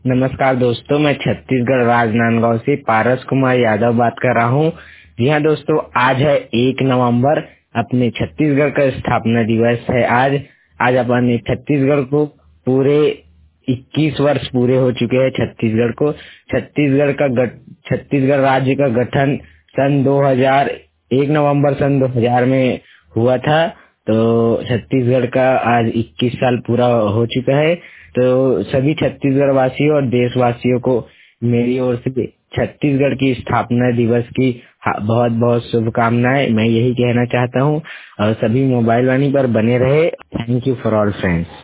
नमस्कार दोस्तों, मैं छत्तीसगढ़ राजनांदगांव से पारस कुमार यादव बात कर रहा हूँ। जी हाँ दोस्तों, आज है 1 नवंबर, अपने छत्तीसगढ़ का स्थापना दिवस है। आज अपने छत्तीसगढ़ को पूरे 21 वर्ष पूरे हो चुके हैं। छत्तीसगढ़ राज्य का गठन सन 2000 1 नवंबर सन 2000 में हुआ था। तो छत्तीसगढ़ का आज 21 साल पूरा हो चुका है। तो सभी छत्तीसगढ़ वासियों और देशवासियों को मेरी ओर से छत्तीसगढ़ की स्थापना दिवस की बहुत बहुत शुभकामनाएं। मैं यही कहना चाहता हूँ और सभी मोबाइल वाणी पर बने रहे। Thank you for all friends.